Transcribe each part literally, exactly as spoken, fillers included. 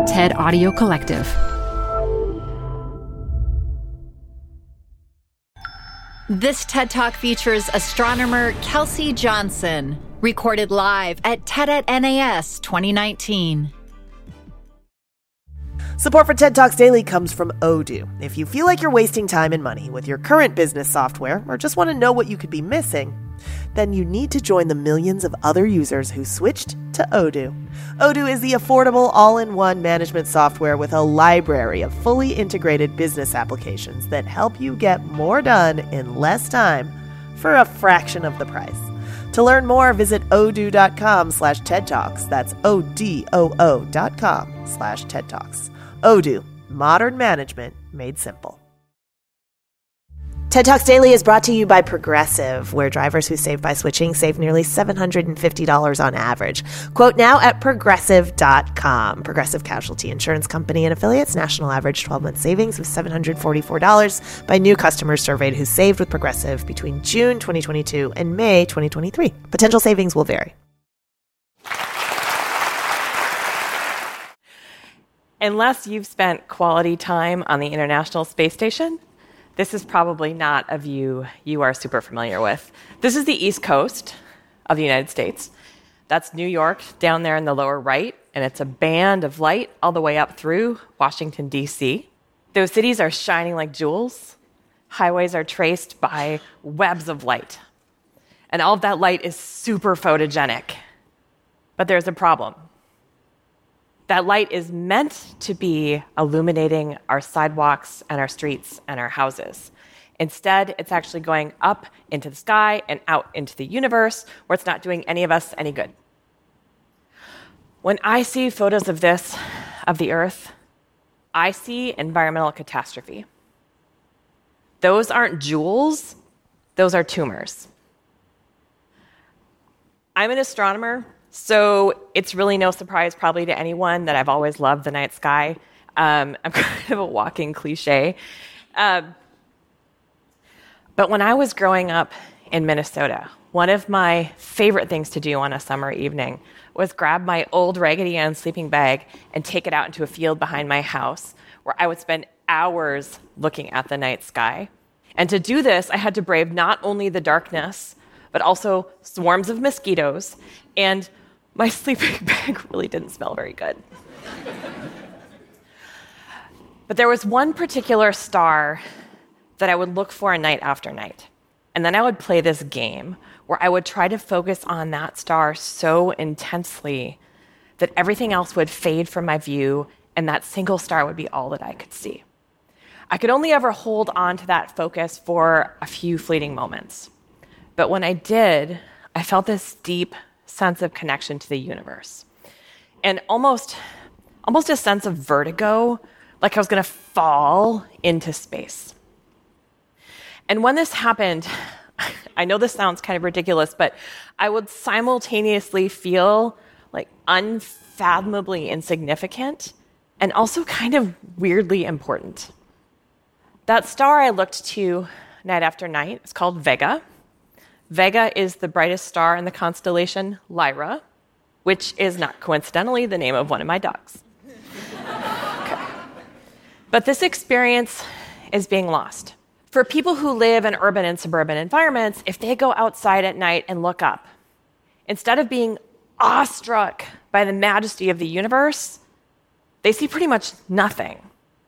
TED Audio Collective. This TED Talk features astronomer Kelsey Johnson, recorded live at TED at N A S twenty nineteen. Support for TED Talks Daily comes from Odoo. If you feel like you're wasting time and money with your current business software, or just want to know what you could be missing, then you need to join the millions of other users who switched to Odoo. Odoo is the affordable all-in-one management software with a library of fully integrated business applications that help you get more done in less time for a fraction of the price. To learn more, visit odoo.com slash TED Talks. That's O-D-O-O dot com slash TED Talks. Odoo, modern management made simple. TED Talks Daily is brought to you by Progressive, where drivers who save by switching save nearly seven hundred fifty dollars on average. Quote now at progressive dot com. Progressive Casualty Insurance Company and affiliates. National average twelve-month savings of seven hundred forty-four dollars by new customers surveyed who saved with Progressive between June twenty twenty-two and May twenty twenty-three. Potential savings will vary. Unless you've spent quality time on the International Space Station, this is probably not a view you are super familiar with. This is the East Coast of the United States. That's New York down there in the lower right, and it's a band of light all the way up through Washington, D C. Those cities are shining like jewels. Highways are traced by webs of light. And all of that light is super photogenic. But there's a problem. That light is meant to be illuminating our sidewalks and our streets and our houses. Instead, it's actually going up into the sky and out into the universe, where it's not doing any of us any good. When I see photos of this, of the Earth, I see environmental catastrophe. Those aren't jewels, those are tumors. I'm an astronomer. So it's really no surprise probably to anyone that I've always loved the night sky. Um, I'm kind of a walking cliche. Um, but when I was growing up in Minnesota, one of my favorite things to do on a summer evening was grab my old Raggedy Ann sleeping bag and take it out into a field behind my house, where I would spend hours looking at the night sky. And to do this, I had to brave not only the darkness, but also swarms of mosquitoes, and my sleeping bag really didn't smell very good. But there was one particular star that I would look for night after night. And then I would play this game where I would try to focus on that star so intensely that everything else would fade from my view, and that single star would be all that I could see. I could only ever hold on to that focus for a few fleeting moments. But when I did, I felt this deep sense of connection to the universe, and almost, almost a sense of vertigo, like I was going to fall into space. And when this happened, I know this sounds kind of ridiculous, but I would simultaneously feel like unfathomably insignificant and also kind of weirdly important. That star I looked to night after night is called Vega. Vega is the brightest star in the constellation Lyra, which is not coincidentally the name of one of my dogs. Okay. But this experience is being lost. For people who live in urban and suburban environments, if they go outside at night and look up, instead of being awestruck by the majesty of the universe, they see pretty much nothing.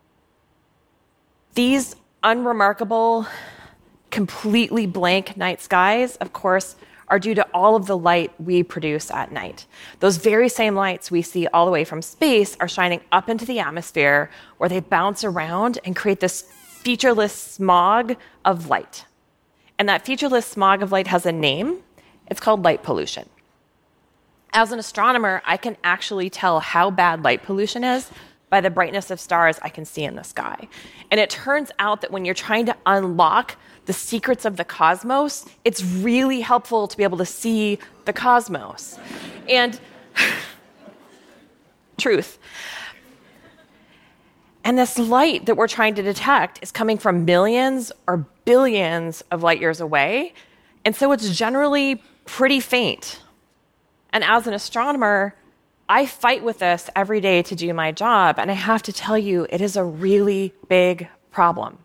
These unremarkable, completely blank night skies, of course, are due to all of the light we produce at night. Those very same lights we see all the way from space are shining up into the atmosphere, where they bounce around and create this featureless smog of light. And that featureless smog of light has a name. It's called light pollution. As an astronomer, I can actually tell how bad light pollution is by the brightness of stars I can see in the sky. And it turns out that when you're trying to unlock the secrets of the cosmos, it's really helpful to be able to see the cosmos. And truth. And this light that we're trying to detect is coming from millions or billions of light years away. And so it's generally pretty faint. And as an astronomer, I fight with this every day to do my job, and I have to tell you, it is a really big problem.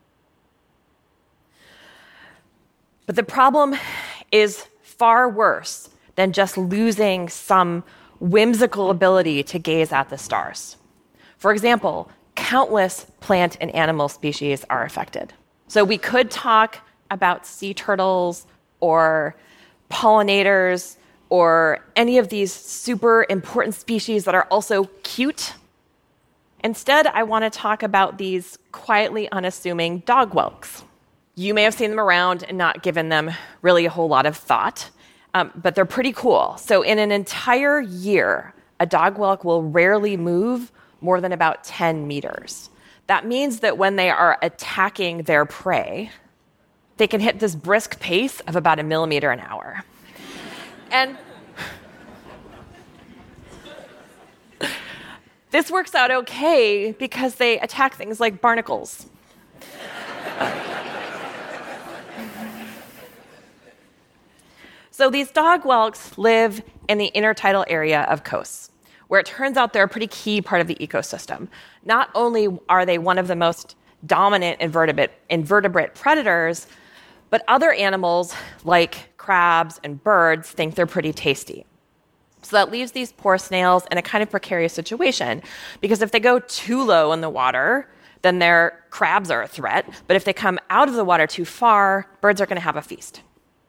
But the problem is far worse than just losing some whimsical ability to gaze at the stars. For example, countless plant and animal species are affected. So we could talk about sea turtles or pollinators or any of these super important species that are also cute. Instead, I want to talk about these quietly unassuming dog whelks. You may have seen them around and not given them really a whole lot of thought, um, but they're pretty cool. So in an entire year, a dog whelk will rarely move more than about ten meters. That means that when they are attacking their prey, they can hit this brisk pace of about a millimeter an hour. And this works out okay because they attack things like barnacles. So these dog whelks live in the intertidal area of coasts, where it turns out they're a pretty key part of the ecosystem. Not only are they one of the most dominant invertebrate, invertebrate predators, but other animals like crabs and birds think they're pretty tasty. So that leaves these poor snails in a kind of precarious situation, because if they go too low in the water, then their crabs are a threat. But if they come out of the water too far, birds are going to have a feast.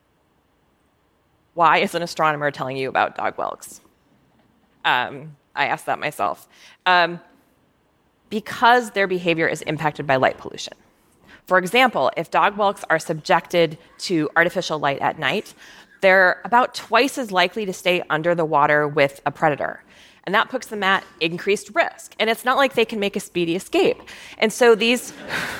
Why is an astronomer telling you about dog whelks? Um, I asked that myself. Um, because their behavior is impacted by light pollution. For example, if dog whelks are subjected to artificial light at night, they're about twice as likely to stay under the water with a predator. And that puts them at increased risk. And it's not like they can make a speedy escape. And so these...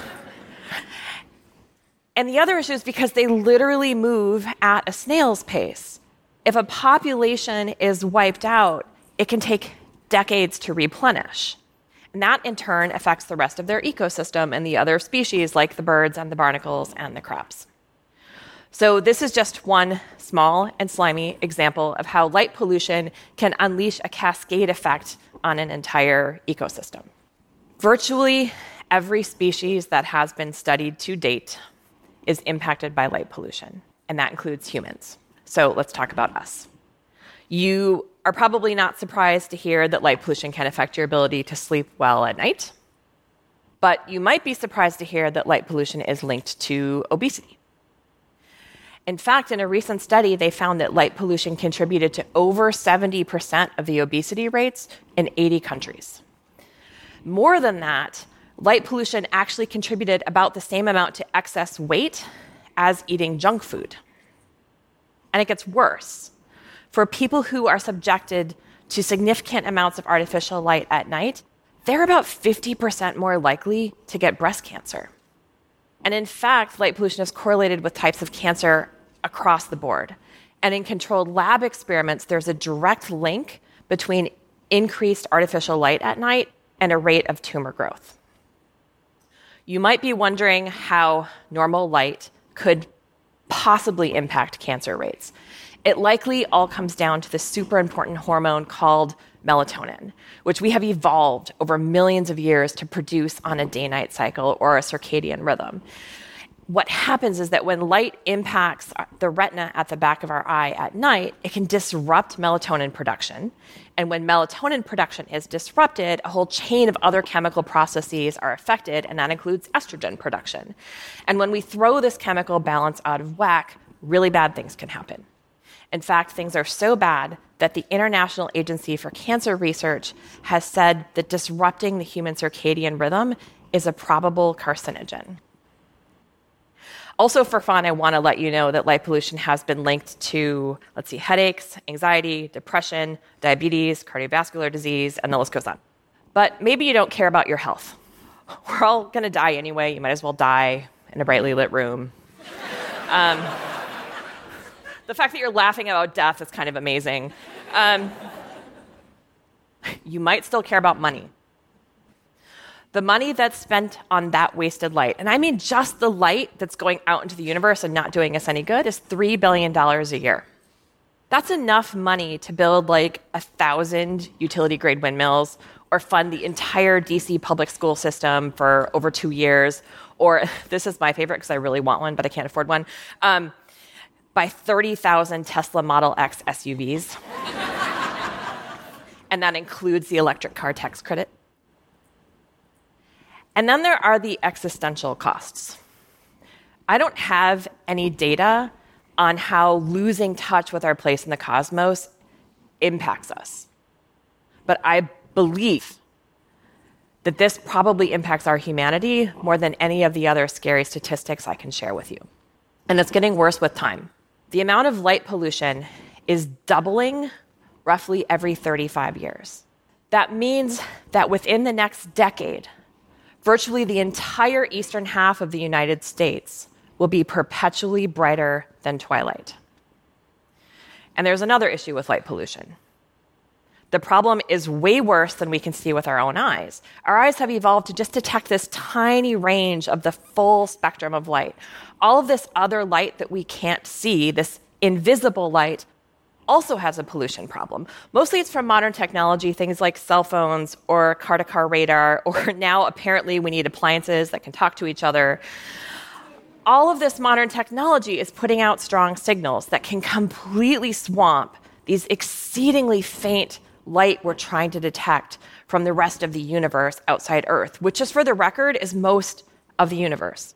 And the other issue is because they literally move at a snail's pace. If a population is wiped out, it can take decades to replenish. And that, in turn, affects the rest of their ecosystem and the other species, like the birds and the barnacles and the crabs. So this is just one small and slimy example of how light pollution can unleash a cascade effect on an entire ecosystem. Virtually every species that has been studied to date is impacted by light pollution, and that includes humans. So let's talk about us. You are probably not surprised to hear that light pollution can affect your ability to sleep well at night, but you might be surprised to hear that light pollution is linked to obesity. In fact, in a recent study, they found that light pollution contributed to over seventy percent of the obesity rates in eighty countries. More than that, light pollution actually contributed about the same amount to excess weight as eating junk food. And it gets worse. For people who are subjected to significant amounts of artificial light at night, they're about fifty percent more likely to get breast cancer. And in fact, light pollution is correlated with types of cancer across the board. And in controlled lab experiments, there's a direct link between increased artificial light at night and a rate of tumor growth. You might be wondering how normal light could possibly impact cancer rates. It likely all comes down to the super important hormone called melatonin, which we have evolved over millions of years to produce on a day-night cycle or a circadian rhythm. What happens is that when light impacts the retina at the back of our eye at night, it can disrupt melatonin production. And when melatonin production is disrupted, a whole chain of other chemical processes are affected, and that includes estrogen production. And when we throw this chemical balance out of whack, really bad things can happen. In fact, things are so bad that the International Agency for Cancer Research has said that disrupting the human circadian rhythm is a probable carcinogen. Also, for fun, I want to let you know that light pollution has been linked to, let's see, headaches, anxiety, depression, diabetes, cardiovascular disease, and the list goes on. But maybe you don't care about your health. We're all going to die anyway. You might as well die in a brightly lit room. Um, the fact that you're laughing about death is kind of amazing. Um, you might still care about money. The money that's spent on that wasted light, and I mean just the light that's going out into the universe and not doing us any good, is three billion dollars a year. That's enough money to build like a thousand utility-grade windmills, or fund the entire D C public school system for over two years, or this is my favorite because I really want one, but I can't afford one, um, buy thirty thousand Tesla Model X S U Vs. And that includes the electric car tax credit. And then there are the existential costs. I don't have any data on how losing touch with our place in the cosmos impacts us. But I believe that this probably impacts our humanity more than any of the other scary statistics I can share with you. And it's getting worse with time. The amount of light pollution is doubling roughly every thirty-five years. That means that within the next decade, virtually the entire eastern half of the United States will be perpetually brighter than twilight. And there's another issue with light pollution. The problem is way worse than we can see with our own eyes. Our eyes have evolved to just detect this tiny range of the full spectrum of light. All of this other light that we can't see, this invisible light, also has a pollution problem. Mostly it's from modern technology, things like cell phones or car-to-car radar, or now apparently we need appliances that can talk to each other. All of this modern technology is putting out strong signals that can completely swamp these exceedingly faint light we're trying to detect from the rest of the universe outside Earth, which, just for the record, is most of the universe.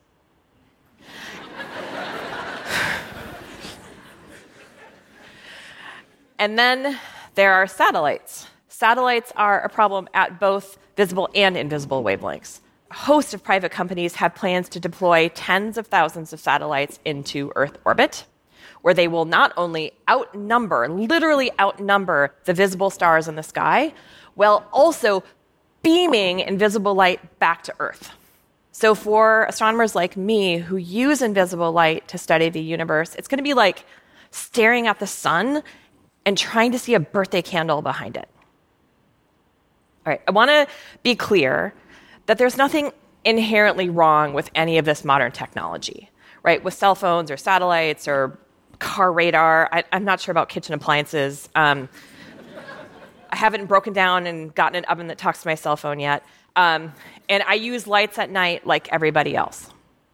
And then there are satellites. Satellites are a problem at both visible and invisible wavelengths. A host of private companies have plans to deploy tens of thousands of satellites into Earth orbit, where they will not only outnumber, literally outnumber the visible stars in the sky, while also beaming invisible light back to Earth. So for astronomers like me who use invisible light to study the universe, it's going to be like staring at the sun and trying to see a birthday candle behind it. All right, I want to be clear that there's nothing inherently wrong with any of this modern technology, right? With cell phones or satellites or car radar. I, I'm not sure about kitchen appliances. Um, I haven't broken down and gotten an oven that talks to my cell phone yet. Um, and I use lights at night like everybody else.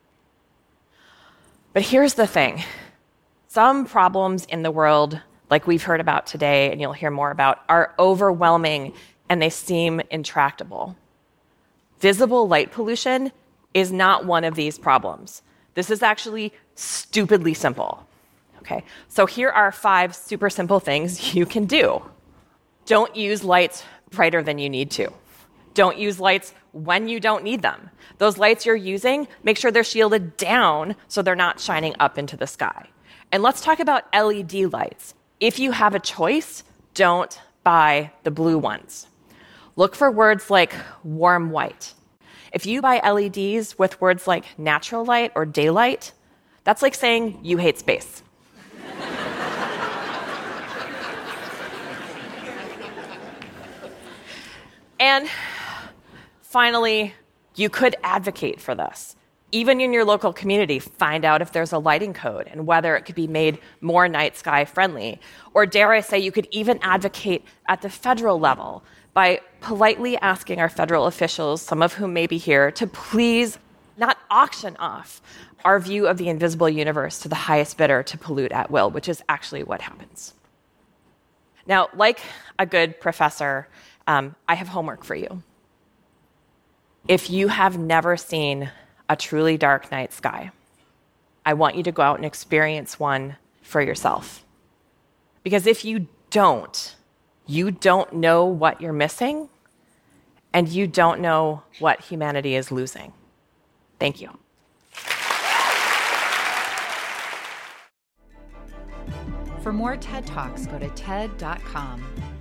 But here's the thing. Some problems in the world, like we've heard about today and you'll hear more about, are overwhelming and they seem intractable. Visible light pollution is not one of these problems. This is actually stupidly simple. Okay, so here are five super simple things you can do. Don't use lights brighter than you need to. Don't use lights when you don't need them. Those lights you're using, make sure they're shielded down so they're not shining up into the sky. And let's talk about L E D lights. If you have a choice, don't buy the blue ones. Look for words like warm white. If you buy L E Ds with words like natural light or daylight, that's like saying you hate space. And finally, you could advocate for this. Even in your local community, find out if there's a lighting code and whether it could be made more night sky friendly. Or dare I say, you could even advocate at the federal level by politely asking our federal officials, some of whom may be here, to please not auction off our view of the invisible universe to the highest bidder to pollute at will, which is actually what happens. Now, like a good professor, um, I have homework for you. If you have never seen a truly dark night sky, I want you to go out and experience one for yourself. Because if you don't, you don't know what you're missing, and you don't know what humanity is losing. Thank you. For more TED Talks, go to T E D dot com.